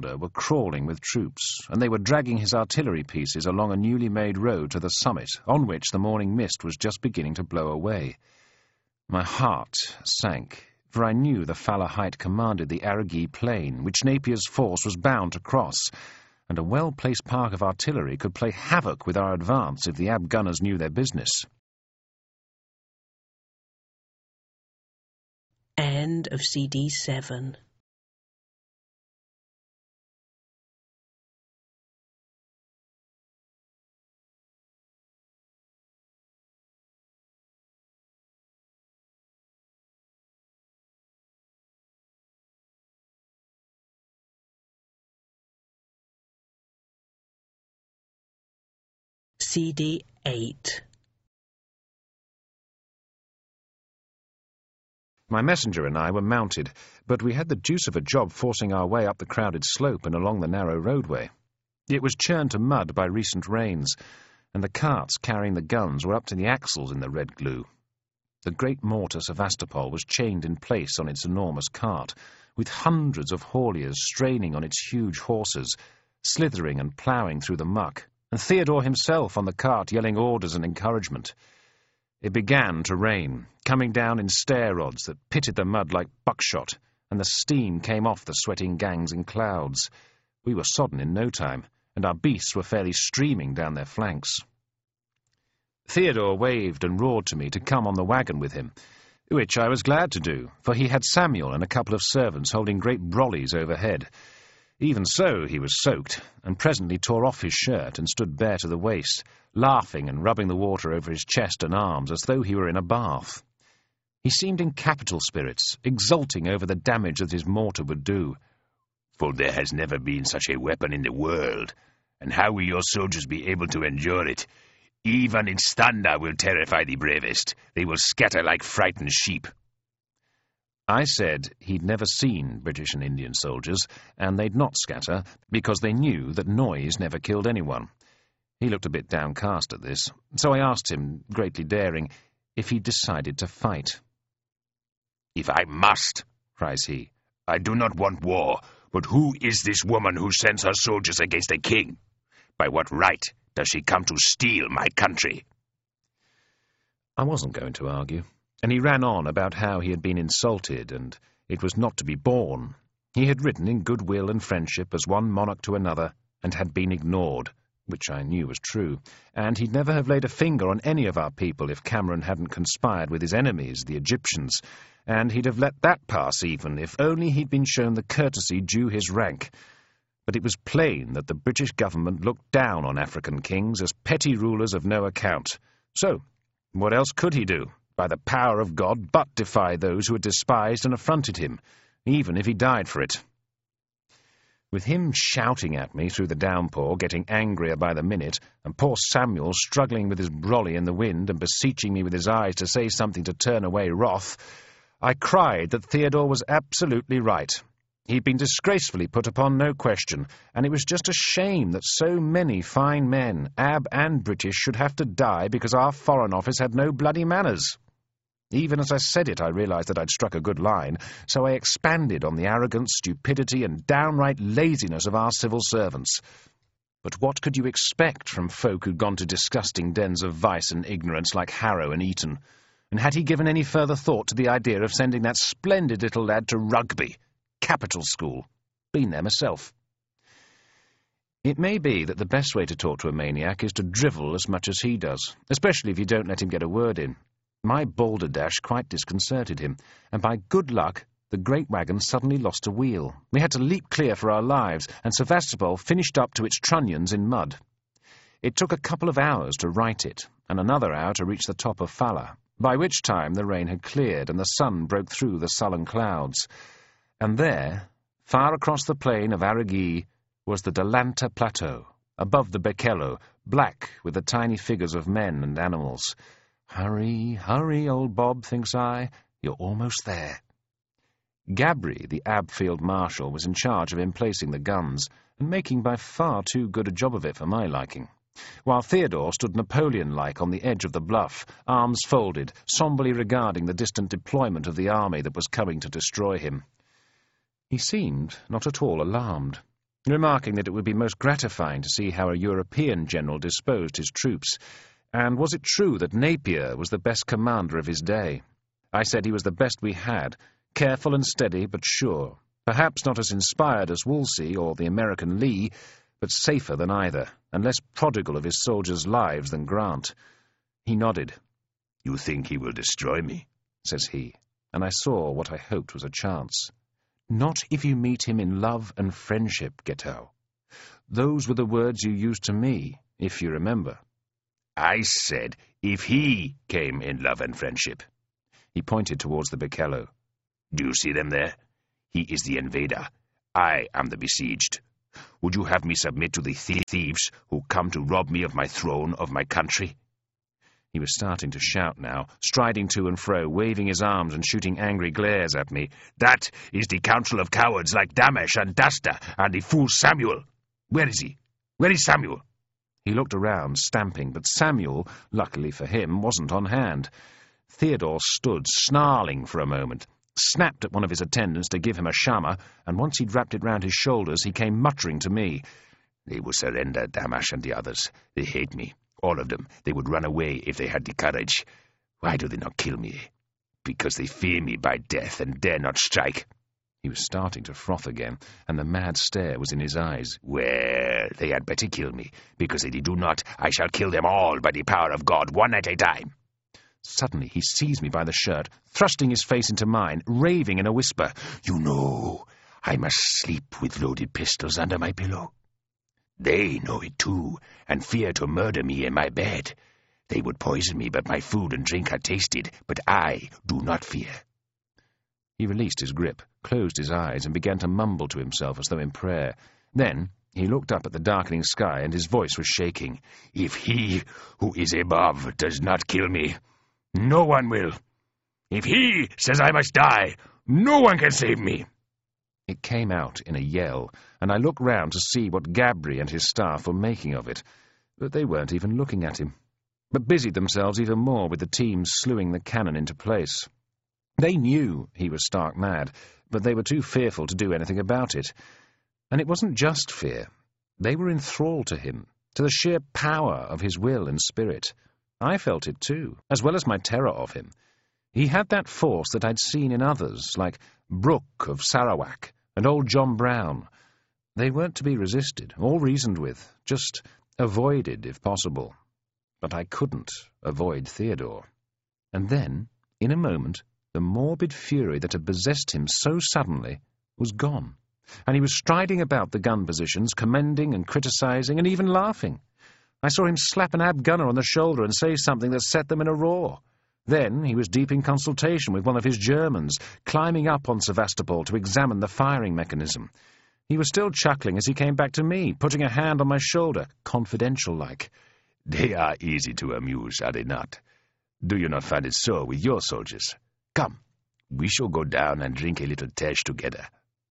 Lauder were crawling with troops, and they were dragging his artillery pieces along a newly made road to the summit, on which the morning mist was just beginning to blow away. My heart sank, for I knew the Fala height commanded the Aragee plain, which Napier's force was bound to cross, and a well-placed park of artillery could play havoc with our advance if the Ab gunners knew their business. End of CD 7. CD 8. My messenger and I were mounted, but we had the deuce of a job forcing our way up the crowded slope and along the narrow roadway. It was churned to mud by recent rains, and the carts carrying the guns were up to the axles in the red glue. The great mortar Sevastopol was chained in place on its enormous cart, with hundreds of hauliers straining on its huge horses, slithering and ploughing through the muck, and Theodore himself on the cart yelling orders and encouragement. It began to rain, coming down in stair rods that pitted the mud like buckshot, and the steam came off the sweating gangs in clouds. We were sodden in no time, and our beasts were fairly streaming down their flanks. Theodore waved and roared to me to come on the wagon with him, which I was glad to do, for he had Samuel and a couple of servants holding great brollies overhead. Even so, he was soaked, and presently tore off his shirt and stood bare to the waist, laughing and rubbing the water over his chest and arms as though he were in a bath. He seemed in capital spirits, exulting over the damage that his mortar would do. "For there has never been such a weapon in the world, and how will your soldiers be able to endure it? Even in Standa will terrify the bravest. They will scatter like frightened sheep." I said he'd never seen British and Indian soldiers, and they'd not scatter, because they knew that noise never killed anyone. He looked a bit downcast at this, so I asked him, greatly daring, if he'd decided to fight. "If I must," cries he. "I do not want war, but who is this woman who sends her soldiers against a king? By what right does she come to steal my country?" I wasn't going to argue, and he ran on about how he had been insulted, and it was not to be borne. He had written in goodwill and friendship as one monarch to another, and had been ignored, which I knew was true, and he'd never have laid a finger on any of our people if Cameron hadn't conspired with his enemies, the Egyptians, and he'd have let that pass even if only he'd been shown the courtesy due his rank. But it was plain that the British government looked down on African kings as petty rulers of no account. So, what else could he do, by the power of God, but defy those who had despised and affronted him, even if he died for it? With him shouting at me through the downpour, getting angrier by the minute, and poor Samuel struggling with his brolly in the wind and beseeching me with his eyes to say something to turn away wrath, I cried that Theodore was absolutely right. He'd been disgracefully put upon, no question, and it was just a shame that so many fine men, Ab and British, should have to die because our Foreign Office had no bloody manners. Even as I said it, I realized that I'd struck a good line, so I expanded on the arrogance, stupidity, and downright laziness of our civil servants. But what could you expect from folk who'd gone to disgusting dens of vice and ignorance like Harrow and Eton? And had he given any further thought to the idea of sending that splendid little lad to Rugby, capital school? Been there myself. It may be that the best way to talk to a maniac is to drivel as much as he does, especially if you don't let him get a word in. My balderdash quite disconcerted him, and by good luck the great wagon suddenly lost a wheel. We had to leap clear for our lives, and Sevastopol finished up to its trunnions in mud. It took a couple of hours to right it, and another hour to reach the top of Fala, by which time the rain had cleared and the sun broke through the sullen clouds. And there, far across the plain of Aragee, was the Delanta Plateau, above the Bekelo, black with the tiny figures of men and animals. Hurry, hurry, old Bob, thinks I, you're almost there. Gabri, the Ab Field Marshal, was in charge of emplacing the guns, and making by far too good a job of it for my liking, while Theodore stood Napoleon-like on the edge of the bluff, arms folded, somberly regarding the distant deployment of the army that was coming to destroy him. He seemed not at all alarmed. remarking that it would be most gratifying to see how a European general disposed his troops, and was it true that Napier was the best commander of his day? I said he was the best we had, careful and steady but sure, perhaps not as inspired as Wolsey or the American Lee, but safer than either, and less prodigal of his soldiers' lives than Grant. He nodded. "You think he will destroy me?" says he, and I saw what I hoped was a chance. "Not if you meet him in love and friendship, Guiteau. Those were the words you used to me, if you remember." "I said if he came in love and friendship." He pointed towards the Bikello. "Do you see them there? He is the invader. I am the besieged. Would you have me submit to the thieves who come to rob me of my throne, of my country?" He was starting to shout now, striding to and fro, waving his arms and shooting angry glares at me. "That is the council of cowards like Damesh and Dasta and the fool Samuel. Where is he? Where is Samuel?" He looked around, stamping, but Samuel, luckily for him, wasn't on hand. Theodore stood, snarling for a moment, snapped at one of his attendants to give him a shama, and once he'd wrapped it round his shoulders, he came muttering to me. "They will surrender, Damash and the others. They hate me. All of them. They would run away if they had the courage. Why do they not kill me? Because they fear me by death and dare not strike." He was starting to froth again, and the mad stare was in his eyes. "Well, they had better kill me, because if they do not, I shall kill them all by the power of God, one at a time." Suddenly he seized me by the shirt, thrusting his face into mine, raving in a whisper. "You know, I must sleep with loaded pistols under my pillow. They know it too, and fear to murder me in my bed. They would poison me, but my food and drink are tasted, but I do not fear." He released his grip, closed his eyes, and began to mumble to himself as though in prayer. Then he looked up at the darkening sky, and his voice was shaking. "If he who is above does not kill me, no one will. If he says I must die, no one can save me." It came out in a yell, and I looked round to see what Gabri and his staff were making of it, but they weren't even looking at him, but busied themselves even more with the teams slewing the cannon into place. They knew he was stark mad, but they were too fearful to do anything about it. And it wasn't just fear. They were enthralled to him, to the sheer power of his will and spirit. I felt it too, as well as my terror of him. He had that force that I'd seen in others, like Brooke of Sarawak and old John Brown. They weren't to be resisted or reasoned with, just avoided if possible. But I couldn't avoid Theodore. And then, in a moment, the morbid fury that had possessed him so suddenly was gone, and he was striding about the gun positions, commending and criticizing and even laughing. I saw him slap an Ab gunner on the shoulder and say something that set them in a roar. Then he was deep in consultation with one of his Germans, climbing up on Sevastopol to examine the firing mechanism. He was still chuckling as he came back to me, putting a hand on my shoulder, confidential-like. "They are easy to amuse, are they not? Do you not find it so with your soldiers? Come, we shall go down and drink a little tej together."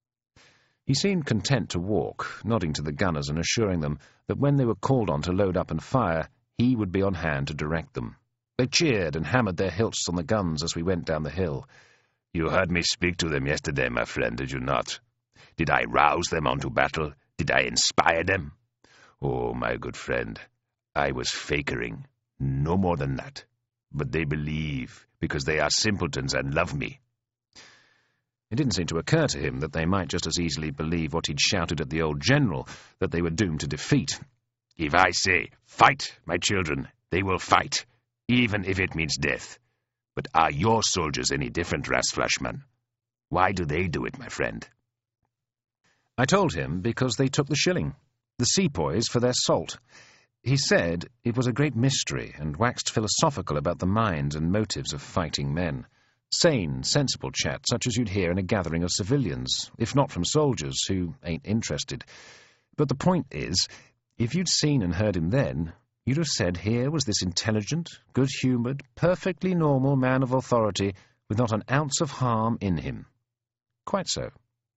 He seemed content to walk, nodding to the gunners and assuring them that when they were called on to load up and fire, he would be on hand to direct them. They cheered and hammered their hilts on the guns as we went down the hill. "You heard me speak to them yesterday, my friend, did you not? Did I rouse them onto battle? Did I inspire them? Oh, my good friend, I was fakering, no more than that. But they believe, because they are simpletons and love me." It didn't seem to occur to him that they might just as easily believe what he'd shouted at the old general, that they were doomed to defeat. "If I say, 'Fight, my children,' they will fight, even if it means death. But are your soldiers any different, Rasflashman? Why do they do it, my friend?" I told him because they took the shilling, the sepoys for their salt. He said it was a great mystery and waxed philosophical about the minds and motives of fighting men. Sane, sensible chat, such as you'd hear in a gathering of civilians, if not from soldiers who ain't interested. But the point is, if you'd seen and heard him then, you'd have said here was this intelligent, good-humoured, perfectly normal man of authority with not an ounce of harm in him. Quite so.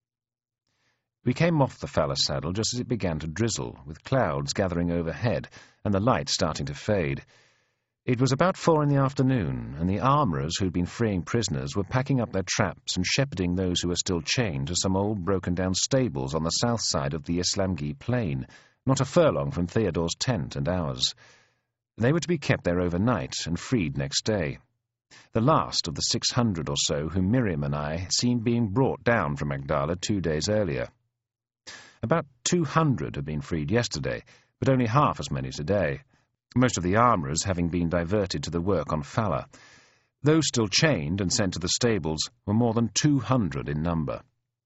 We came off the Fallas Saddle just as it began to drizzle, with clouds gathering overhead and the light starting to fade. It was about 4 in the afternoon, and the armourers who'd been freeing prisoners were packing up their traps and shepherding those who were still chained to some old broken-down stables on the south side of the Islamgi plain, not a furlong from Theodore's tent and ours. They were to be kept there overnight and freed next day. The last of the 600 or so whom Miriam and I had seen being brought down from Magdala 2 days earlier. About 200 had been freed yesterday, but only half as many today, most of the armourers having been diverted to the work on Fala. Those still chained and sent to the stables were more than 200 in number.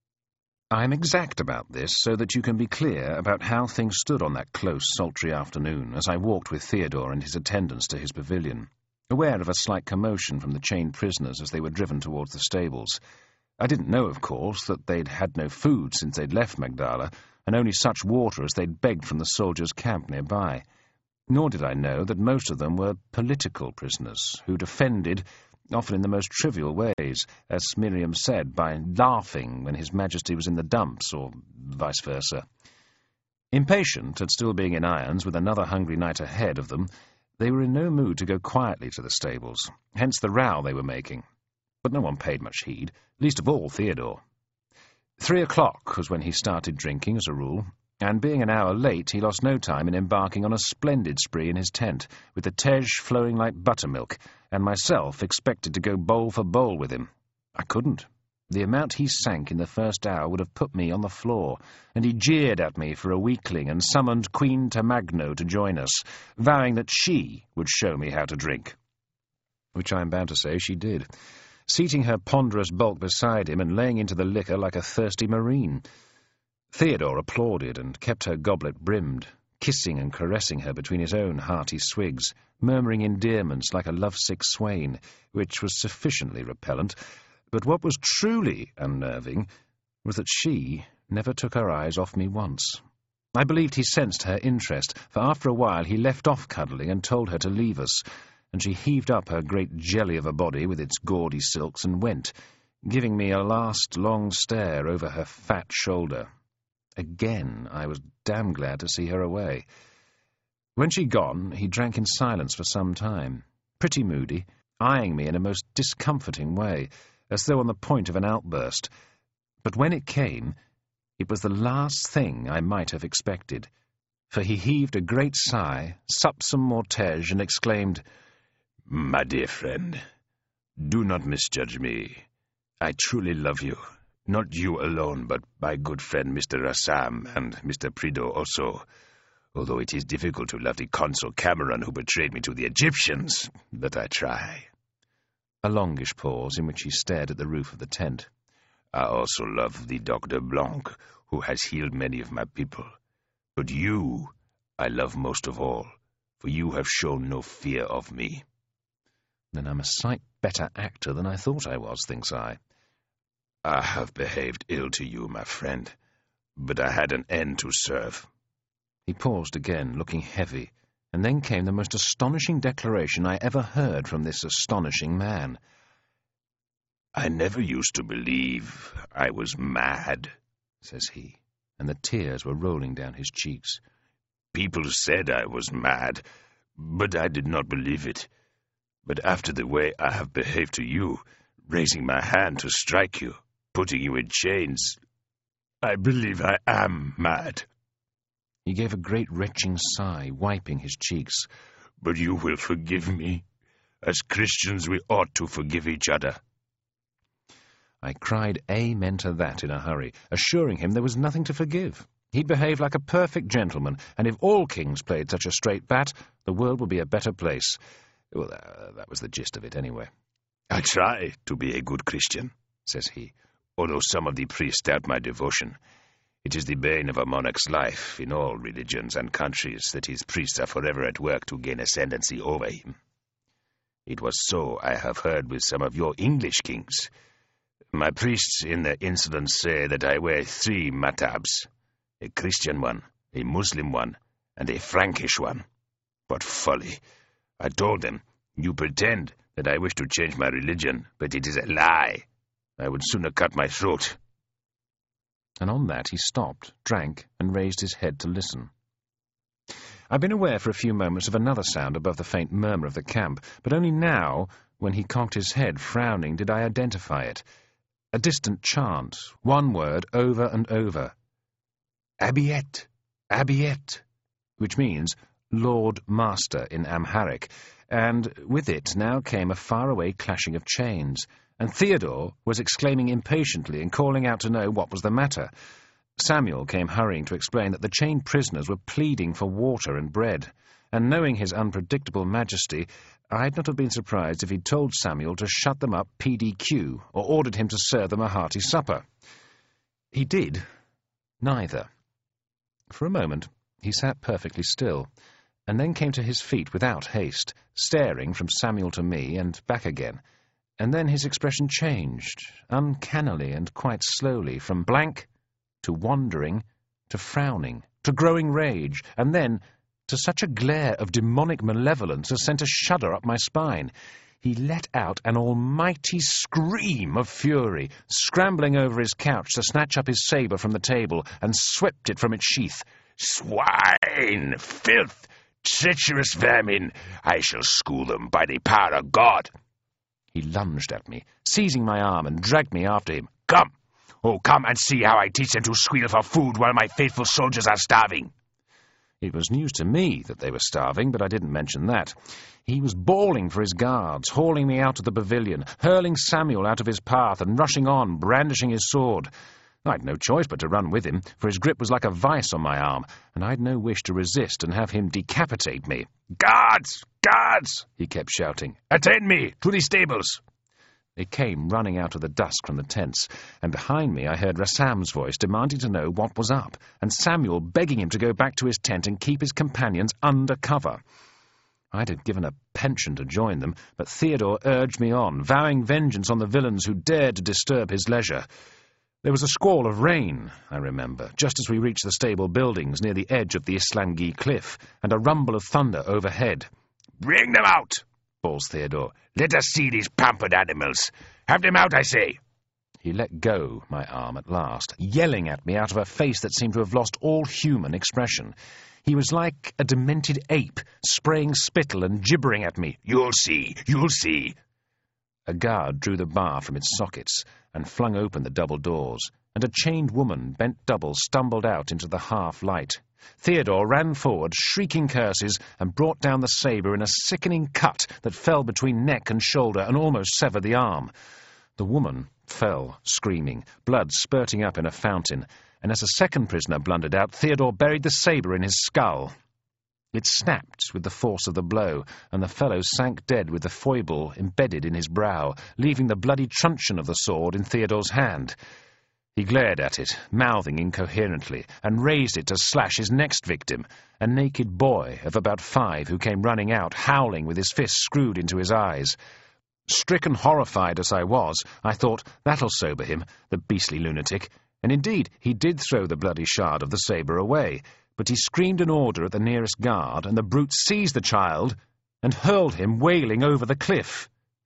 I am exact about this so that you can be clear about how things stood on that close, sultry afternoon as I walked with Theodore and his attendants to his pavilion, aware of a slight commotion from the chained prisoners as they were driven towards the stables. I didn't know, of course, that they'd had no food since they'd left Magdala, and only such water as they'd begged from the soldiers' camp nearby. Nor did I know that most of them were political prisoners, who'd offended, often in the most trivial ways, as Miriam said, by laughing when His Majesty was in the dumps, or vice versa. Impatient at still being in irons with another hungry night ahead of them, they were in no mood to go quietly to the stables, hence the row they were making. But no one paid much heed, least of all Theodore. 3 o'clock was when he started drinking, as a rule, and being an hour late, he lost no time in embarking on a splendid spree in his tent, with the Tej flowing like buttermilk, and myself expected to go bowl for bowl with him. I couldn't. The amount he sank in the first hour would have put me on the floor, and he jeered at me for a weakling and summoned Queen Tamagno to join us, vowing that she would show me how to drink. Which I am bound to say she did, seating her ponderous bulk beside him and laying into the liquor like a thirsty marine. Theodore applauded and kept her goblet brimmed, kissing and caressing her between his own hearty swigs, murmuring endearments like a lovesick swain, which was sufficiently repellent. But what was truly unnerving was that she never took her eyes off me once. I believed he sensed her interest, for after a while he left off cuddling and told her to leave us, and she heaved up her great jelly of a body with its gaudy silks and went, giving me a last long stare over her fat shoulder. Again, I was damn glad to see her away. When she'd gone, he drank in silence for some time, pretty moody, eyeing me in a most discomforting way, as though on the point of an outburst. But when it came, it was the last thing I might have expected, for he heaved a great sigh, supped some more Tej, and exclaimed, "My dear friend, do not misjudge me. I truly love you. Not you alone, but my good friend Mr. Rassam and Mr. Prideaux also, although it is difficult to love the Consul Cameron who betrayed me to the Egyptians, but I try." A longish pause in which he stared at the roof of the tent. "I also love the Doctor Blanc, who has healed many of my people. But you I love most of all, for you have shown no fear of me." Then I'm a sight better actor than I thought I was, thinks I. "I have behaved ill to you, my friend, but I had an end to serve." He paused again, looking heavy, and then came the most astonishing declaration I ever heard from this astonishing man. "I never used to believe I was mad," says he, and the tears were rolling down his cheeks. "People said I was mad, but I did not believe it. But after the way I have behaved to you, raising my hand to strike you, putting you in chains, I believe I am mad." He gave a great retching sigh, wiping his cheeks. "But you will forgive me. As Christians we ought to forgive each other." I cried amen to that in a hurry, assuring him there was nothing to forgive. He'd behaved like a perfect gentleman, and if all kings played such a straight bat, the world would be a better place. Well, that was the gist of it, anyway. "I try to be a good Christian," says he, "although some of the priests doubt my devotion. It is the bane of a monarch's life in all religions and countries that his priests are forever at work to gain ascendancy over him. It was so, I have heard, with some of your English kings. My priests in their insolence say that I wear 3 matabs, a Christian one, a Muslim one, and a Frankish one. What folly! I told them, you pretend that I wish to change my religion, but it is a lie. I would sooner cut my throat." And on that he stopped, drank, and raised his head to listen. I'd been aware for a few moments of another sound above the faint murmur of the camp, but only now, when he cocked his head, frowning, did I identify it. A distant chant, one word over and over. Abiet, Abiet, which means Lord Master in Amharic, and with it now came a faraway clashing of chains, and Theodore was exclaiming impatiently and calling out to know what was the matter. Samuel came hurrying to explain that the chained prisoners were pleading for water and bread, and knowing his unpredictable majesty, I'd not have been surprised if he'd told Samuel to shut them up PDQ, or ordered him to serve them a hearty supper. He did neither. For a moment he sat perfectly still, and then came to his feet without haste, staring from Samuel to me and back again, and then his expression changed, uncannily and quite slowly, from blank to wandering, to frowning, to growing rage, and then to such a glare of demonic malevolence as sent a shudder up my spine. He let out an almighty scream of fury, scrambling over his couch to snatch up his sabre from the table, and swept it from its sheath. Swine! Filth! Treacherous vermin! I shall school them by the power of God! He lunged at me, seizing my arm, and dragged me after him. Come! Oh, come and see how I teach them to squeal for food while my faithful soldiers are starving. It was news to me that they were starving, but I didn't mention that. He was bawling for his guards, hauling me out of the pavilion, hurling Samuel out of his path, and rushing on, brandishing his sword. I'd no choice but to run with him, for his grip was like a vice on my arm, and I'd no wish to resist and have him decapitate me. Guards! Guards! He kept shouting. Attend me! To the stables! They came running out of the dusk from the tents, and behind me I heard Rassam's voice demanding to know what was up, and Samuel begging him to go back to his tent and keep his companions under cover. I'd have given a pension to join them, but Theodore urged me on, vowing vengeance on the villains who dared to disturb his leisure. There was a squall of rain, I remember, just as we reached the stable buildings near the edge of the Islamgi cliff, and a rumble of thunder overhead. "Bring them out!" bawls Theodore. "Let us see these pampered animals. Have them out, I say!" He let go my arm at last, yelling at me out of a face that seemed to have lost all human expression. He was like a demented ape, spraying spittle and gibbering at me. "You'll see! You'll see!" A guard drew the bar from its sockets and flung open the double doors, and a chained woman, bent double, stumbled out into the half-light. Theodore ran forward, shrieking curses, and brought down the sabre in a sickening cut that fell between neck and shoulder and almost severed the arm. The woman fell, screaming, blood spurting up in a fountain, and as a second prisoner blundered out, Theodore buried the sabre in his skull. It snapped with the force of the blow, and the fellow sank dead with the foible embedded in his brow, leaving the bloody truncheon of the sword in Theodore's hand. He glared at it, mouthing incoherently, and raised it to slash his next victim, a naked boy of about 5 who came running out, howling with his fists screwed into his eyes. Stricken horrified as I was, I thought, that'll sober him, the beastly lunatic, and indeed he did throw the bloody shard of the sabre away, but he screamed an order at the nearest guard, and the brute seized the child and hurled him wailing over the cliff.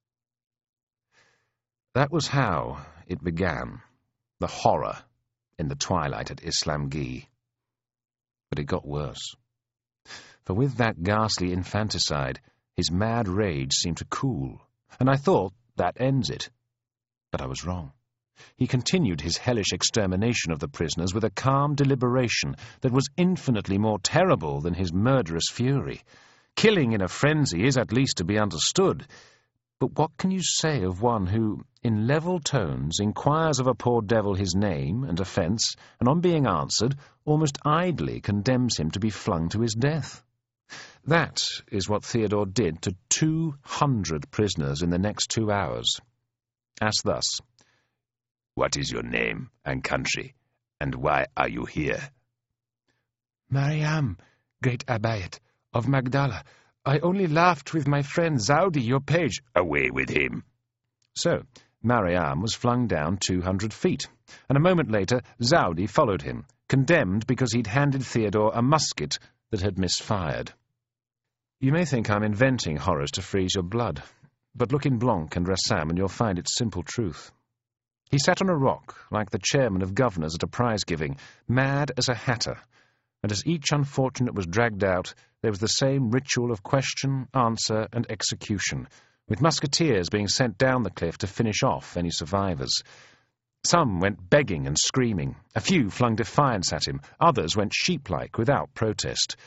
That was how it began, the horror in the twilight at Islamgi. But it got worse. For with that ghastly infanticide, his mad rage seemed to cool, and I thought that ends it. But I was wrong. He continued his hellish extermination of the prisoners with a calm deliberation that was infinitely more terrible than his murderous fury. Killing in a frenzy is at least to be understood, but what can you say of one who, in level tones, inquires of a poor devil his name and offence, and on being answered, almost idly condemns him to be flung to his death? That is what Theodore did to 200 prisoners in the next 2 hours. Asked thus, "What is your name and country, and why are you here?" "Mariam, great Abayet, of Magdala. I only laughed with my friend Zaudi, your page." "Away with him." So, Mariam was flung down 200 feet, and a moment later Zaudi followed him, condemned because he'd handed Theodore a musket that had misfired. You may think I'm inventing horrors to freeze your blood, but look in Blanc and Rassam and you'll find its simple truth. He sat on a rock, like the chairman of governors at a prize-giving, mad as a hatter, and as each unfortunate was dragged out, there was the same ritual of question, answer, and execution, with musketeers being sent down the cliff to finish off any survivors. Some went begging and screaming. A few flung defiance at him. Others went sheep-like without protest.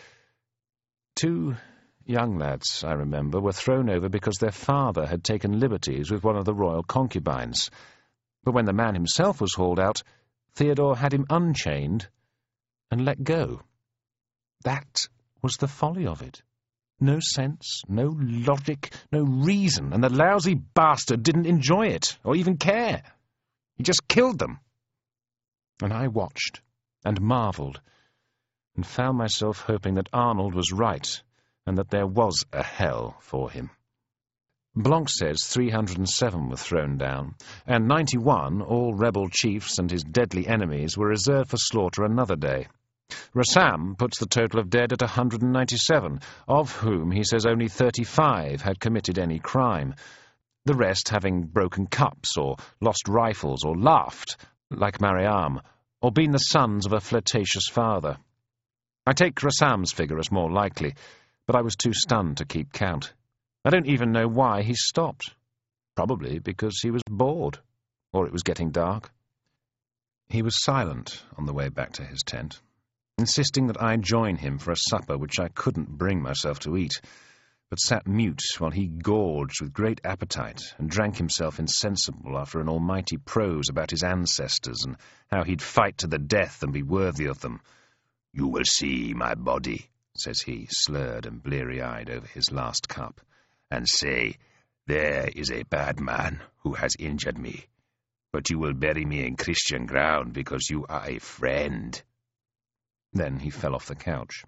2 young lads, I remember, were thrown over because their father had taken liberties with one of the royal concubines. But when the man himself was hauled out, Theodore had him unchained and let go. That was the folly of it. No sense, no logic, no reason, and the lousy bastard didn't enjoy it, or even care. He just killed them. And I watched, and marvelled, and found myself hoping that Arnold was right, and that there was a hell for him. Blanc says 307 were thrown down, and 91, all rebel chiefs and his deadly enemies, were reserved for slaughter another day. Rassam puts the total of dead at 197, of whom he says only 35 had committed any crime, the rest having broken cups or lost rifles or laughed, like Mariam, or been the sons of a flirtatious father. I take Rassam's figure as more likely, but I was too stunned to keep count. I don't even know why he stopped. Probably because he was bored, or it was getting dark. He was silent on the way back to his tent, insisting that I join him for a supper which I couldn't bring myself to eat, but sat mute while he gorged with great appetite and drank himself insensible after an almighty prose about his ancestors and how he'd fight to the death and be worthy of them. "You will see my body," says he, slurred and bleary-eyed over his last cup, "and say, 'There is a bad man who has injured me, but you will bury me in Christian ground because you are a friend.'" Then he fell off the couch.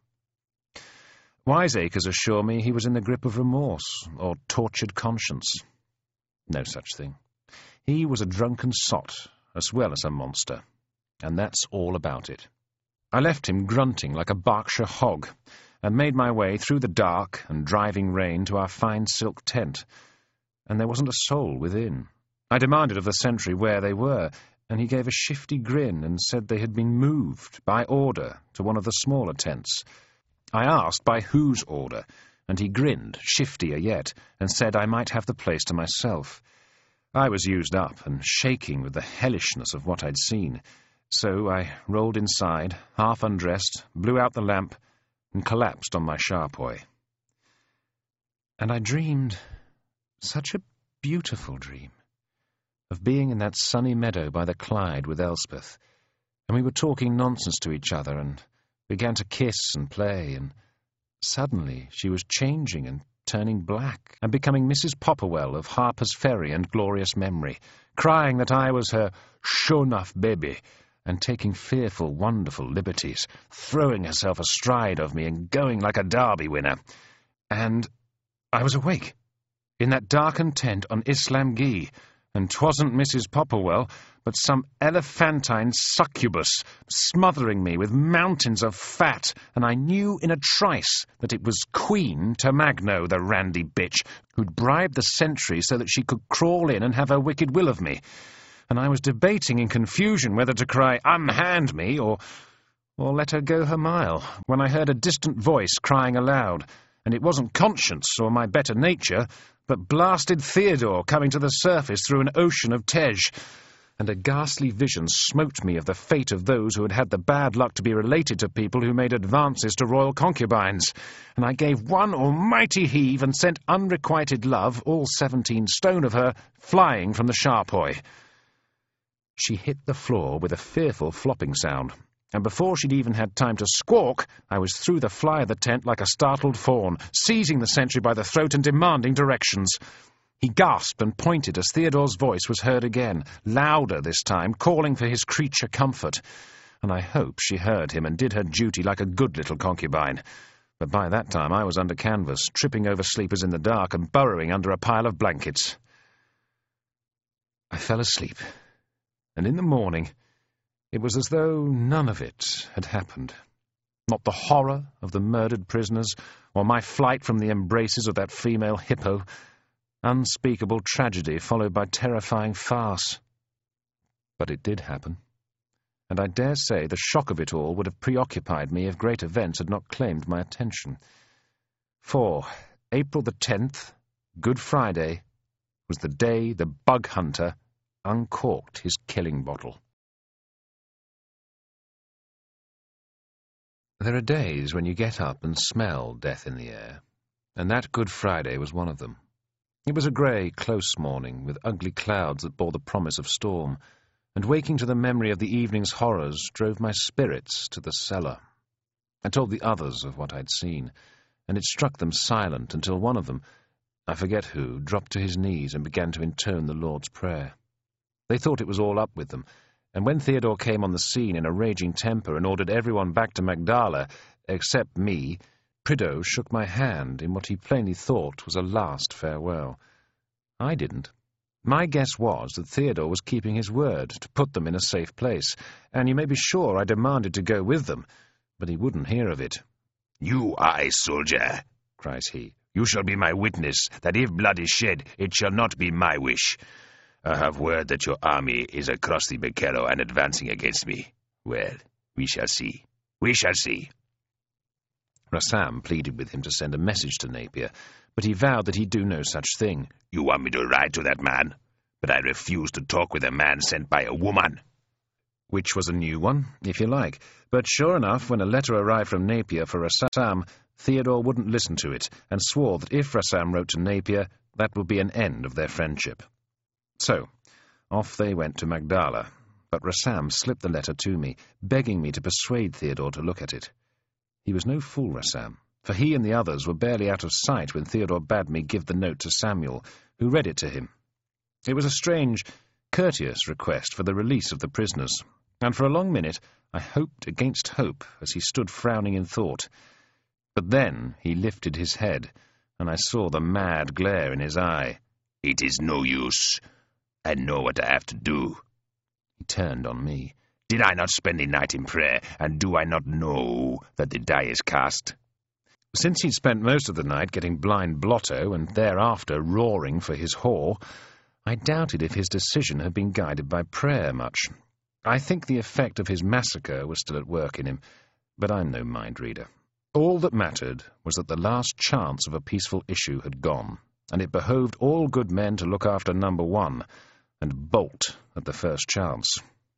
Wiseacres assure me he was in the grip of remorse or tortured conscience. No such thing. He was a drunken sot as well as a monster, and that's all about it. I left him grunting like a Berkshire hog, and made my way through the dark and driving rain to our fine silk tent, and there wasn't a soul within. I demanded of the sentry where they were, and he gave a shifty grin and said they had been moved, by order, to one of the smaller tents. I asked by whose order, and he grinned, shiftier yet, and said I might have the place to myself. I was used up and shaking with the hellishness of what I'd seen, so I rolled inside, half undressed, blew out the lamp, and collapsed on my charpoy. And I dreamed such a beautiful dream, of being in that sunny meadow by the Clyde with Elspeth, and we were talking nonsense to each other and began to kiss and play, and suddenly she was changing and turning black and becoming Mrs. Popperwell of Harper's Ferry and Glorious Memory, crying that I was her show-nuff baby, and taking fearful, wonderful liberties, throwing herself astride of me and going like a Derby winner. And I was awake, in that darkened tent on Islamgee, and 'twasn't Mrs. Popperwell, but some elephantine succubus smothering me with mountains of fat, and I knew in a trice that it was Queen Tamagno, the randy bitch, who'd bribed the sentry so that she could crawl in and have her wicked will of me. And I was debating in confusion whether to cry, "Unhand me," or let her go her mile, when I heard a distant voice crying aloud, and it wasn't conscience or my better nature, but blasted Theodore coming to the surface through an ocean of Tej, and a ghastly vision smote me of the fate of those who had had the bad luck to be related to people who made advances to royal concubines, and I gave one almighty heave and sent unrequited love, all 17 stone of her, flying from the charpoy. She hit the floor with a fearful flopping sound, and before she'd even had time to squawk, I was through the fly of the tent like a startled fawn, seizing the sentry by the throat and demanding directions. He gasped and pointed as Theodore's voice was heard again, louder this time, calling for his creature comfort, and I hope she heard him and did her duty like a good little concubine. But by that time I was under canvas, tripping over sleepers in the dark and burrowing under a pile of blankets. I fell asleep, and in the morning it was as though none of it had happened. Not the horror of the murdered prisoners, or my flight from the embraces of that female hippo. Unspeakable tragedy followed by terrifying farce. But it did happen, and I dare say the shock of it all would have preoccupied me if great events had not claimed my attention. For April the 10th, Good Friday, was the day the bug hunter uncorked his killing bottle. There are days when you get up and smell death in the air, and that Good Friday was one of them. It was a grey, close morning, with ugly clouds that bore the promise of storm, and waking to the memory of the evening's horrors drove my spirits to the cellar. I told the others of what I'd seen, and it struck them silent until one of them, I forget who, dropped to his knees and began to intone the Lord's Prayer. They thought it was all up with them, and when Theodore came on the scene in a raging temper and ordered everyone back to Magdala, except me, Prideaux shook my hand in what he plainly thought was a last farewell. I didn't. My guess was that Theodore was keeping his word to put them in a safe place, and you may be sure I demanded to go with them, but he wouldn't hear of it. "You are a soldier," cries he. "You shall be my witness that if blood is shed, it shall not be my wish. I have word that your army is across the Bikello and advancing against me. Well, we shall see. We shall see." Rassam pleaded with him to send a message to Napier, but he vowed that he'd do no such thing. "You want me to write to that man? But I refuse to talk with a man sent by a woman." Which was a new one, if you like. But sure enough, when a letter arrived from Napier for Rassam, Theodore wouldn't listen to it, and swore that if Rassam wrote to Napier, that would be an end of their friendship. So, off they went to Magdala, but Rassam slipped the letter to me, begging me to persuade Theodore to look at it. He was no fool, Rassam, for he and the others were barely out of sight when Theodore bade me give the note to Samuel, who read it to him. It was a strange, courteous request for the release of the prisoners, and for a long minute I hoped against hope as he stood frowning in thought. But then he lifted his head, and I saw the mad glare in his eye. "It is no use. I know what I have to do." He turned on me. "Did I not spend the night in prayer, and do I not know that the die is cast?" Since he'd spent most of the night getting blind blotto and thereafter roaring for his whore, I doubted if his decision had been guided by prayer much. I think the effect of his massacre was still at work in him, but I'm no mind-reader. All that mattered was that the last chance of a peaceful issue had gone, and it behoved all good men to look after number one and bolt at the first chance.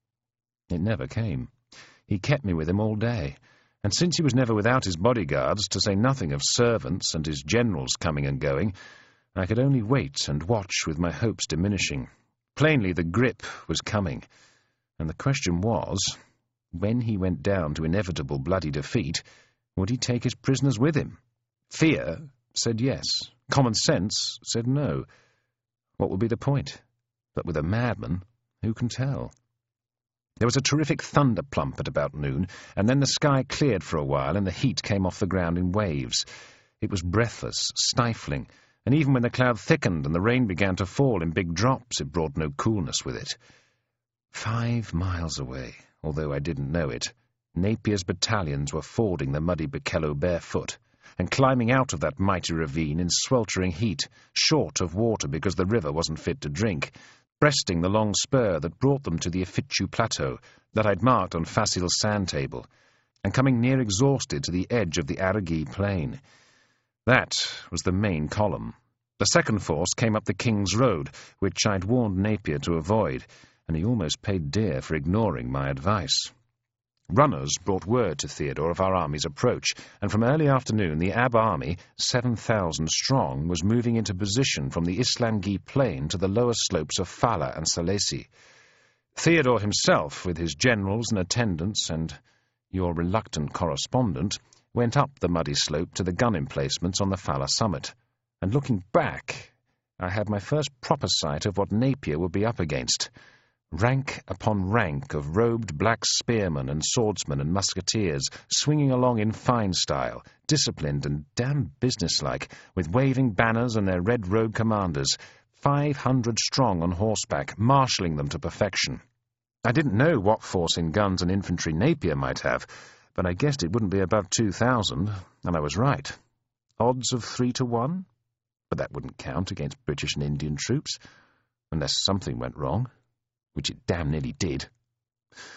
It never came. He kept me with him all day, and since he was never without his bodyguards, to say nothing of servants and his generals coming and going, I could only wait and watch with my hopes diminishing. Plainly the grip was coming, and the question was, when he went down to inevitable bloody defeat, would he take his prisoners with him? Fear said yes. Common sense said no. What would be the point? But with a madman, who can tell? There was a terrific thunder plump at about noon, and then the sky cleared for a while and the heat came off the ground in waves. It was breathless, stifling, and even when the cloud thickened and the rain began to fall in big drops, it brought no coolness with it. 5 miles away, although I didn't know it, Napier's battalions were fording the muddy Bikello barefoot, and climbing out of that mighty ravine in sweltering heat, short of water because the river wasn't fit to drink, breasting the long spur that brought them to the Ifitu Plateau that I'd marked on Fasil's sand table, and coming near exhausted to the edge of the Aragui plain. That was the main column. The second force came up the King's Road, which I'd warned Napier to avoid, and he almost paid dear for ignoring my advice. Runners brought word to Theodore of our army's approach, and from early afternoon the Ab army, 7,000 strong, was moving into position from the Islangi plain to the lower slopes of Fala and Salesi. Theodore himself, with his generals and attendants and your reluctant correspondent, went up the muddy slope to the gun emplacements on the Fala summit, and looking back, I had my first proper sight of what Napier would be up against. Rank upon rank of robed black spearmen and swordsmen and musketeers, swinging along in fine style, disciplined and damn businesslike, with waving banners and their red-robed commanders, 500 strong on horseback, marshalling them to perfection. I didn't know what force in guns and infantry Napier might have, but I guessed it wouldn't be above 2,000, and I was right. Odds of 3 to 1? But that wouldn't count against British and Indian troops, unless something went wrong, which it damn nearly did.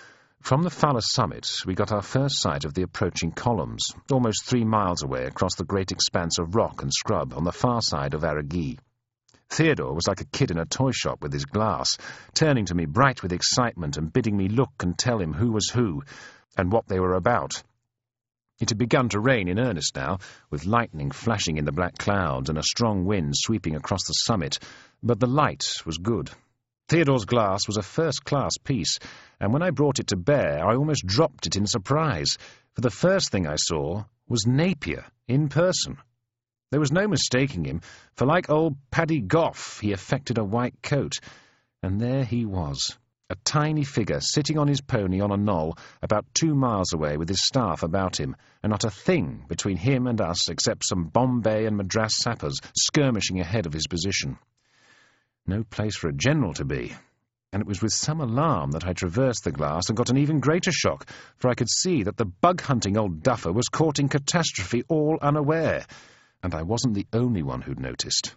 From the Fala summit, we got our first sight of the approaching columns, almost 3 miles away across the great expanse of rock and scrub on the far side of Aragee. Theodore was like a kid in a toy shop with his glass, turning to me bright with excitement and bidding me look and tell him who was who and what they were about. It had begun to rain in earnest now, with lightning flashing in the black clouds and a strong wind sweeping across the summit, but the light was good. Theodore's glass was a first-class piece, and when I brought it to bear, I almost dropped it in surprise, for the first thing I saw was Napier in person. There was no mistaking him, for like old Paddy Goff, he affected a white coat, and there he was, a tiny figure sitting on his pony on a knoll about 2 miles away with his staff about him, and not a thing between him and us except some Bombay and Madras sappers skirmishing ahead of his position. No place for a general to be, and it was with some alarm that I traversed the glass and got an even greater shock, for I could see that the bug-hunting old duffer was courting catastrophe all unaware, and I wasn't the only one who'd noticed.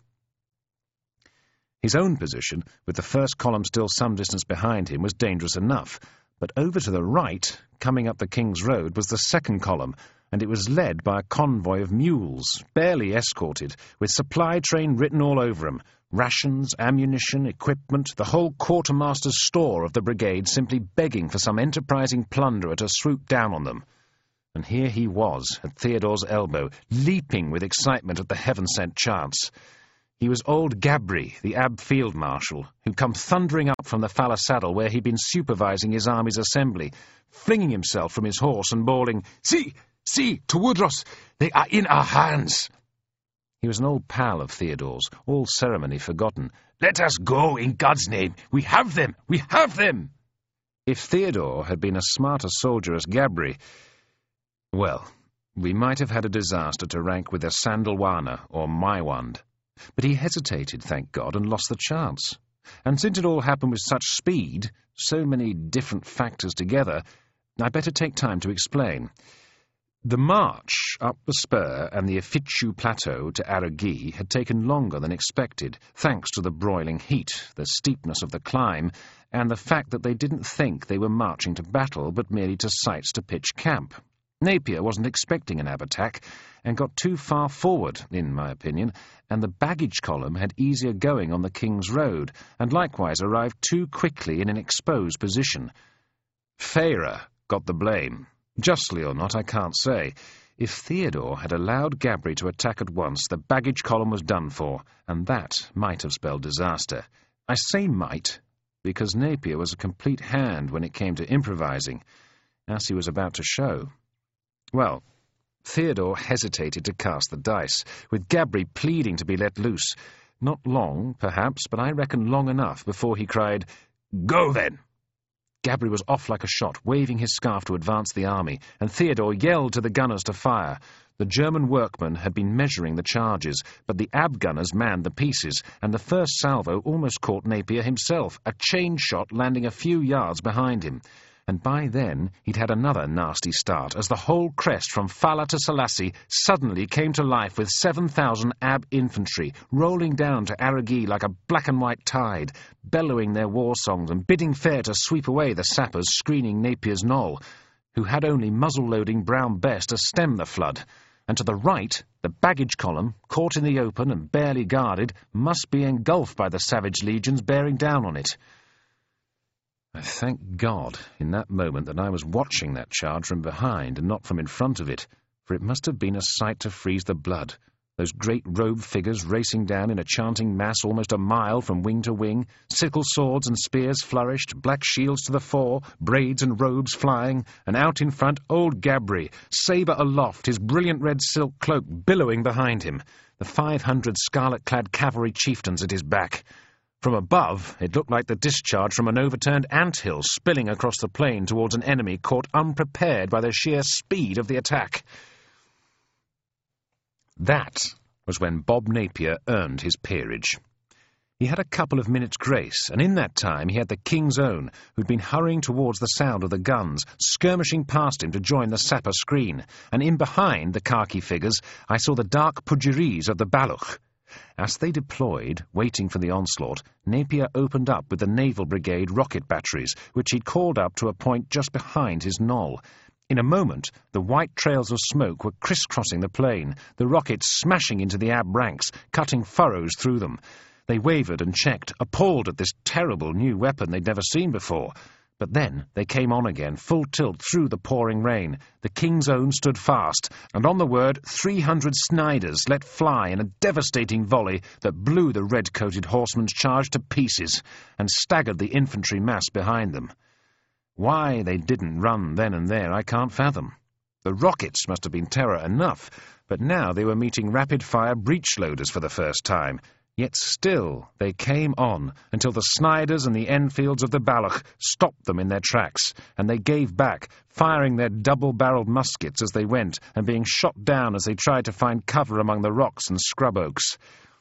His own position, with the first column still some distance behind him, was dangerous enough, but over to the right, coming up the King's Road, was the second column, and it was led by a convoy of mules, barely escorted, with supply train written all over them, rations, ammunition, equipment, the whole quartermaster's store of the brigade simply begging for some enterprising plunderer to swoop down on them. And here he was, at Theodore's elbow, leaping with excitement at the heaven-sent chance. He was old Gabri, the Ab Field Marshal, who'd come thundering up from the Fala saddle where he'd been supervising his army's assembly, flinging himself from his horse and bawling, "See! See! To Woodross! They are in our hands!" He was an old pal of Theodore's, all ceremony forgotten. "Let us go, in God's name! We have them! We have them!" If Theodore had been as smart a soldier as Gabri, well, we might have had a disaster to rank with a Sandalwana or Maiwand. But he hesitated, thank God, and lost the chance. And since it all happened with such speed, so many different factors together, I'd better take time to explain. The march up the spur and the Afichu Plateau to Aragee had taken longer than expected, thanks to the broiling heat, the steepness of the climb, and the fact that they didn't think they were marching to battle, but merely to sites to pitch camp. Napier wasn't expecting an Ab attack, and got too far forward, in my opinion, and the baggage column had easier going on the King's Road, and likewise arrived too quickly in an exposed position. Feyre got the blame. Justly or not, I can't say. If Theodore had allowed Gabri to attack at once, the baggage column was done for, and that might have spelled disaster. I say might, because Napier was a complete hand when it came to improvising, as he was about to show. Well, Theodore hesitated to cast the dice, with Gabri pleading to be let loose. Not long, perhaps, but I reckon long enough before he cried, "Go, then!" Gabri was off like a shot, waving his scarf to advance the army, and Theodore yelled to the gunners to fire. The German workmen had been measuring the charges, but the Ab gunners manned the pieces, and the first salvo almost caught Napier himself, a chain shot landing a few yards behind him. And by then he'd had another nasty start, as the whole crest from Fala to Selassie suddenly came to life with 7,000 Ab infantry, rolling down to Aragee like a black-and-white tide, bellowing their war songs and bidding fair to sweep away the sappers screening Napier's knoll, who had only muzzle-loading Brown Bess to stem the flood. And to the right, the baggage column, caught in the open and barely guarded, must be engulfed by the savage legions bearing down on it. I thank God in that moment that I was watching that charge from behind and not from in front of it, for it must have been a sight to freeze the blood. Those great robed figures racing down in a chanting mass almost a mile from wing to wing, sickle swords and spears flourished, black shields to the fore, braids and robes flying, and out in front old Gabri, sabre aloft, his brilliant red silk cloak billowing behind him, the 500 scarlet-clad cavalry chieftains at his back. From above, it looked like the discharge from an overturned ant-hill spilling across the plain towards an enemy caught unprepared by the sheer speed of the attack. That was when Bob Napier earned his peerage. He had a couple of minutes' grace, and in that time he had the King's Own, who'd been hurrying towards the sound of the guns, skirmishing past him to join the sapper screen, and in behind the khaki figures I saw the dark Pujaris of the Baluch. As they deployed, waiting for the onslaught, Napier opened up with the Naval Brigade rocket batteries, which he'd called up to a point just behind his knoll. In a moment, the white trails of smoke were crisscrossing the plain, the rockets smashing into the Ab ranks, cutting furrows through them. They wavered and checked, appalled at this terrible new weapon they'd never seen before. But then they came on again, full tilt through the pouring rain. The King's Own stood fast, and on the word 300 Sniders let fly in a devastating volley that blew the red-coated horsemen's charge to pieces and staggered the infantry mass behind them. Why they didn't run then and there I can't fathom. The rockets must have been terror enough, but now they were meeting rapid-fire breech-loaders for the first time. Yet still they came on until the Sniders and the Enfields of the Balloch stopped them in their tracks, and they gave back, firing their double-barrelled muskets as they went, and being shot down as they tried to find cover among the rocks and scrub oaks.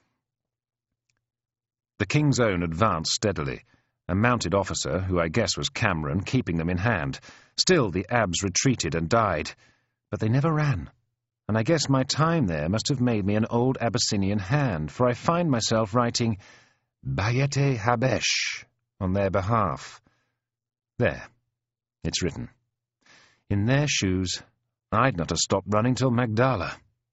The King's Own advanced steadily, a mounted officer, who I guess was Cameron, keeping them in hand. Still the Abs retreated and died, but they never ran. And I guess my time there must have made me an old Abyssinian hand, for I find myself writing Bayete Habesh on their behalf. There, it's written. In their shoes, I'd not have stopped running till Magdala.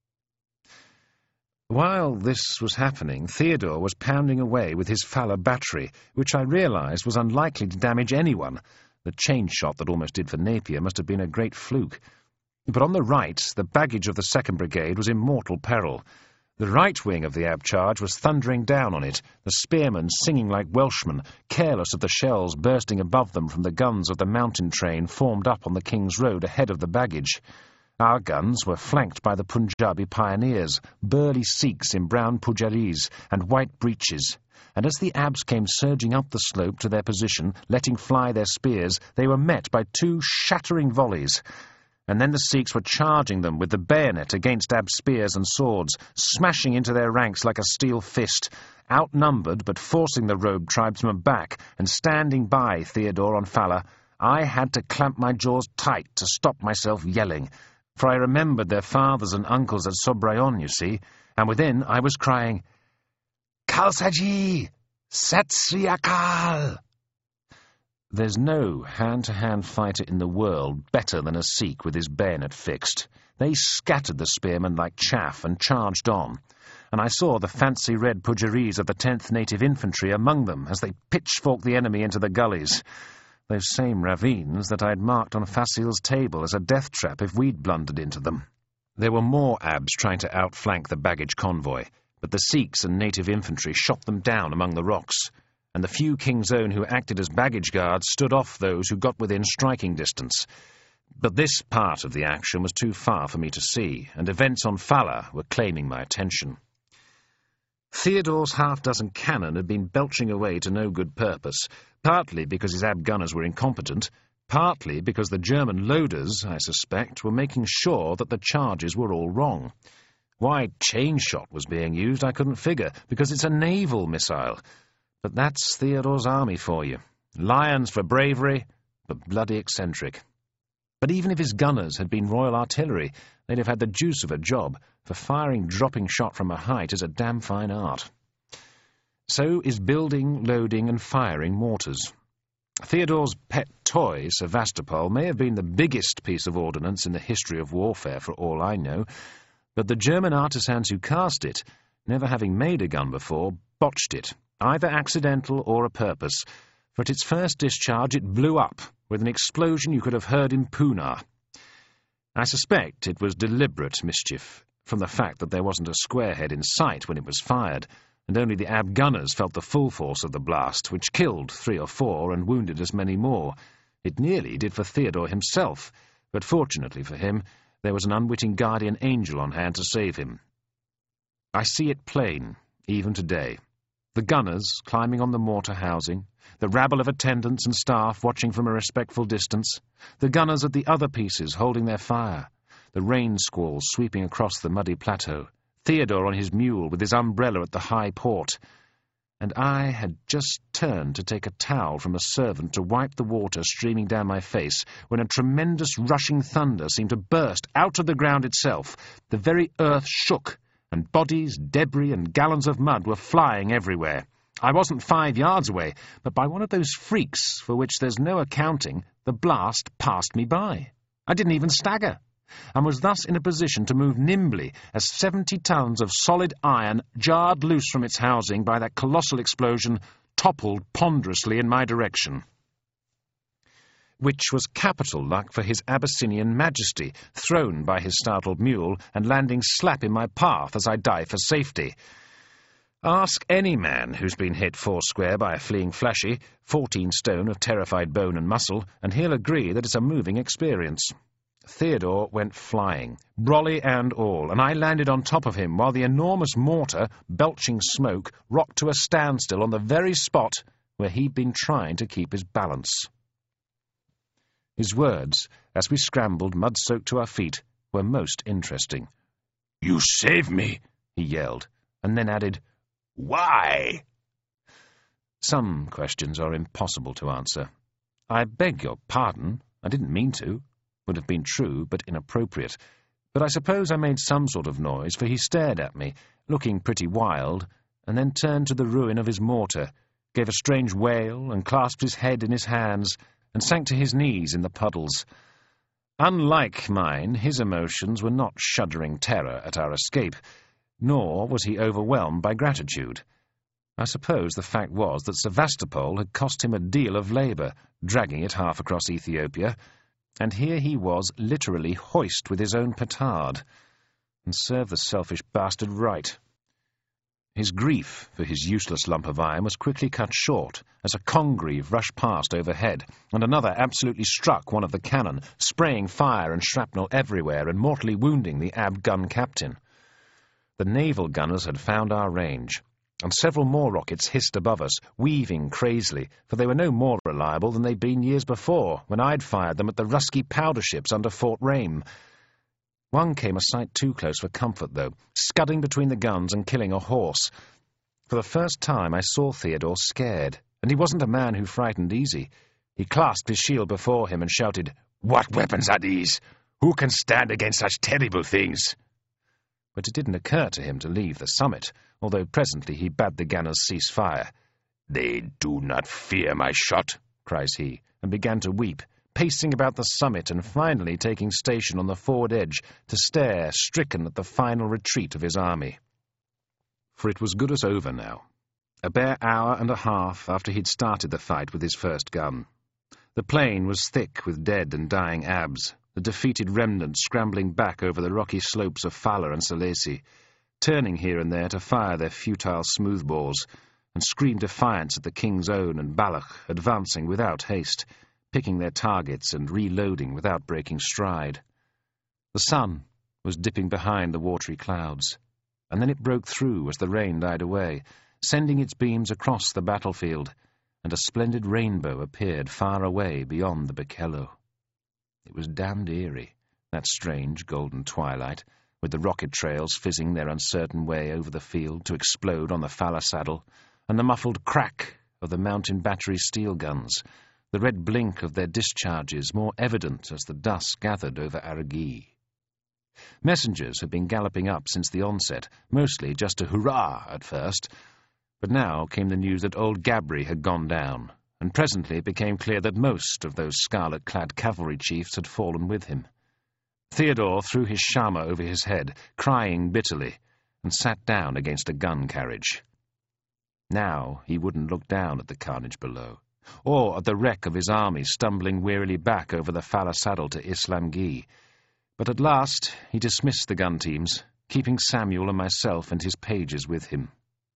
While this was happening, Theodore was pounding away with his Fala battery, which I realized was unlikely to damage anyone. The chain shot that almost did for Napier must have been a great fluke. But on the right, the baggage of the 2nd Brigade was in mortal peril. The right wing of the Ab charge was thundering down on it, the spearmen singing like Welshmen, careless of the shells bursting above them from the guns of the mountain train formed up on the King's Road ahead of the baggage. Our guns were flanked by the Punjabi pioneers, burly Sikhs in brown pujaris and white breeches. And as the Abs came surging up the slope to their position, letting fly their spears, they were met by 2 shattering volleys. And then the Sikhs were charging them with the bayonet against Ab spears and swords, smashing into their ranks like a steel fist, outnumbered but forcing the robed tribesmen back, and standing by Theodore on Fala, I had to clamp my jaws tight to stop myself yelling, for I remembered their fathers and uncles at Sobraon, you see, and within I was crying, Khalsaji! Sat Sri Akal! There's no hand-to-hand fighter in the world better than a Sikh with his bayonet fixed. They scattered the spearmen like chaff and charged on, and I saw the fancy red pujaris of the 10th Native Infantry among them as they pitchforked the enemy into the gullies, those same ravines that I'd marked on Fasil's table as a death trap if we'd blundered into them. There were more Abs trying to outflank the baggage convoy, but the Sikhs and Native Infantry shot them down among the rocks, and the few King's Own who acted as baggage guards stood off those who got within striking distance. But this part of the action was too far for me to see, and events on Fala were claiming my attention. Theodore's half-dozen cannon had been belching away to no good purpose, partly because his Ab gunners were incompetent, partly because the German loaders, I suspect, were making sure that the charges were all wrong. Why chain shot was being used I couldn't figure, because it's a naval missile. But that's Theodore's army for you. Lions for bravery, but bloody eccentric. But even if his gunners had been Royal Artillery, they'd have had the deuce of a job, for firing dropping shot from a height is a damn fine art. So is building, loading, and firing mortars. Theodore's pet toy, Sevastopol, may have been the biggest piece of ordnance in the history of warfare for all I know, but the German artisans who cast it, never having made a gun before, botched it, either accidental or a purpose, for at its first discharge it blew up, with an explosion you could have heard in Poona. I suspect it was deliberate mischief, from the fact that there wasn't a squarehead in sight when it was fired, and only the Ab gunners felt the full force of the blast, which killed 3 or 4 and wounded as many more. It nearly did for Theodore himself, but fortunately for him, there was an unwitting guardian angel on hand to save him. I see it plain, even today. The gunners climbing on the mortar housing, the rabble of attendants and staff watching from a respectful distance, the gunners at the other pieces holding their fire, the rain squalls sweeping across the muddy plateau, Theodore on his mule with his umbrella at the high port, and I had just turned to take a towel from a servant to wipe the water streaming down my face when a tremendous rushing thunder seemed to burst out of the ground itself. The very earth shook, and bodies, debris, and gallons of mud were flying everywhere. I wasn't 5 yards away, but by one of those freaks for which there's no accounting, the blast passed me by. I didn't even stagger, and was thus in a position to move nimbly as 70 tons of solid iron, jarred loose from its housing by that colossal explosion, toppled ponderously in my direction. Which was capital luck for his Abyssinian Majesty, thrown by his startled mule and landing slap in my path as I dive for safety. Ask any man who's been hit foursquare by a fleeing fleshy, 14 stone of terrified bone and muscle, and he'll agree that it's a moving experience. Theodore went flying, brolly and all, and I landed on top of him while the enormous mortar, belching smoke, rocked to a standstill on the very spot where he'd been trying to keep his balance. His words, as we scrambled mud-soaked to our feet, were most interesting. "You saved me," he yelled, and then added, "Why?" Some questions are impossible to answer. I beg your pardon, I didn't mean to. Would have been true, but inappropriate. But I suppose I made some sort of noise, for he stared at me, looking pretty wild, and then turned to the ruin of his mortar, gave a strange wail, and clasped his head in his hands, and sank to his knees in the puddles. Unlike mine, his emotions were not shuddering terror at our escape, nor was he overwhelmed by gratitude. I suppose the fact was that Sevastopol had cost him a deal of labour, dragging it half across Ethiopia, and here he was literally hoist with his own petard, and serve the selfish bastard right. His grief for his useless lump of iron was quickly cut short as a Congreve rushed past overhead, and another absolutely struck one of the cannon, spraying fire and shrapnel everywhere and mortally wounding the Ab gun captain. The naval gunners had found our range, and several more rockets hissed above us, weaving crazily, for they were no more reliable than they'd been years before, when I'd fired them at the Rusky powder ships under Fort Rame. One came a sight too close for comfort, though, scudding between the guns and killing a horse. For the first time I saw Theodore scared, and he wasn't a man who frightened easy. He clasped his shield before him and shouted, "What weapons are these? Who can stand against such terrible things?" But it didn't occur to him to leave the summit, although presently he bade the gunners cease fire. "They do not fear my shot," cries he, and began to weep, pacing about the summit and finally taking station on the forward edge to stare stricken at the final retreat of his army. For it was good as over now, a bare hour and a half after he'd started the fight with his first gun. The plain was thick with dead and dying Abs, the defeated remnant scrambling back over the rocky slopes of Fala and Salesi, turning here and there to fire their futile smoothbores, and scream defiance at the King's Own and Balach, advancing without haste, picking their targets and reloading without breaking stride. The sun was dipping behind the watery clouds, and then it broke through as the rain died away, sending its beams across the battlefield, and a splendid rainbow appeared far away beyond the Bekello. It was damned eerie, that strange golden twilight, with the rocket trails fizzing their uncertain way over the field to explode on the Fala saddle, and the muffled crack of the mountain battery steel guns, the red blink of their discharges more evident as the dusk gathered over Aragee. Messengers had been galloping up since the onset, mostly just to hurrah at first, but now came the news that old Gabri had gone down, and presently it became clear that most of those scarlet-clad cavalry chiefs had fallen with him. Theodore threw his shama over his head, crying bitterly, and sat down against a gun carriage. Now he wouldn't look down at the carnage below, or at the wreck of his army stumbling wearily back over the Fala saddle to Islamgee. But at last he dismissed the gun teams, keeping Samuel and myself and his pages with him.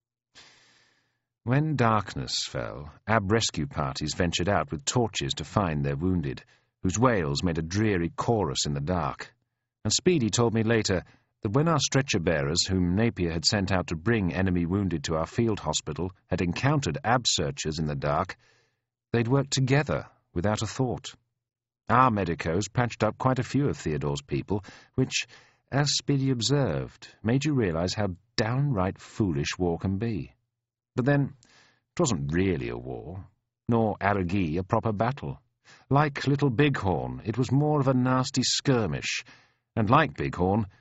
When darkness fell, Ab rescue parties ventured out with torches to find their wounded, whose wails made a dreary chorus in the dark. And Speedy told me later that when our stretcher-bearers, whom Napier had sent out to bring enemy wounded to our field hospital, had encountered Ab searchers in the dark, they'd worked together without a thought. Our medicos patched up quite a few of Theodore's people, which, as Speedy observed, made you realize how downright foolish war can be. But then, it wasn't really a war, nor Aragee a proper battle. Like Little Bighorn, it was more of a nasty skirmish, and like Bighorn,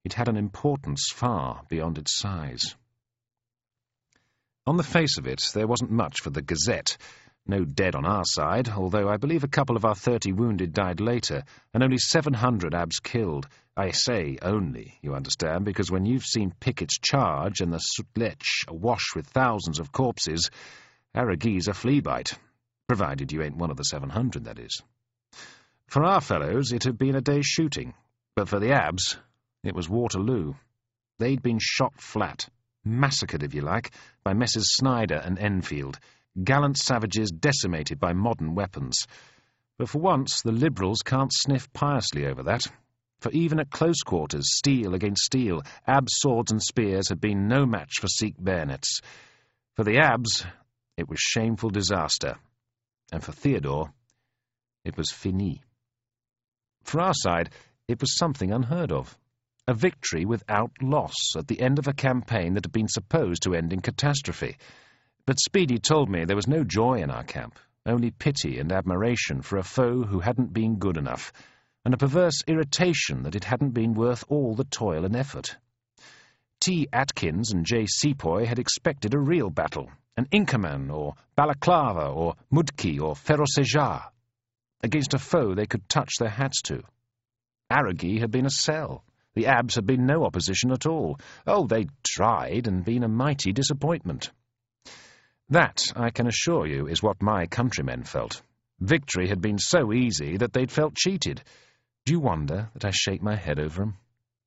It had an importance far beyond its size. On the face of it, there wasn't much for the Gazette. No dead on our side, although I believe a couple of our 30 wounded died later, and only 700 Abs killed. I say only, you understand, because when you've seen Pickett's charge and the Sutlej awash with thousands of corpses, Aragi's a flea bite, provided you ain't one of the 700, that is. For our fellows, it had been a day's shooting, but for the Abs, it was Waterloo. They'd been shot flat, massacred, if you like, by Messrs. Snyder and Enfield, gallant savages decimated by modern weapons. But for once, the Liberals can't sniff piously over that. For even at close quarters, steel against steel, Abs' swords and spears had been no match for Sikh bayonets. For the Abs, it was shameful disaster. And for Theodore, it was fini. For our side, it was something unheard of. A victory without loss at the end of a campaign that had been supposed to end in catastrophe. But Speedy told me there was no joy in our camp, only pity and admiration for a foe who hadn't been good enough, and a perverse irritation that it hadn't been worth all the toil and effort. T. Atkins and J. Sepoy had expected a real battle, an Inkerman or Balaclava or Mudki or Ferocejar, against a foe they could touch their hats to. Aragi had been a sell. The Abs had been no opposition at all. Oh, they'd tried and been a mighty disappointment. That, I can assure you, is what my countrymen felt. Victory had been so easy that they'd felt cheated. Do you wonder that I shake my head over 'em?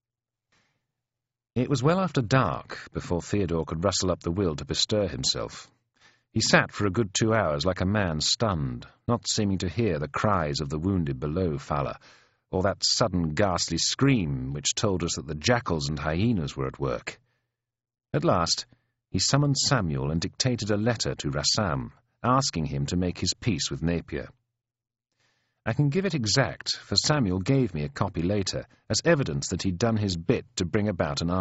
It was well after dark before Theodore could rustle up the will to bestir himself. He sat for a good 2 hours like a man stunned, not seeming to hear the cries of the wounded below Fala, or that sudden ghastly scream which told us that the jackals and hyenas were at work. At last, he summoned Samuel and dictated a letter to Rassam, asking him to make his peace with Napier. I can give it exact, for Samuel gave me a copy later, as evidence that he'd done his bit to bring about an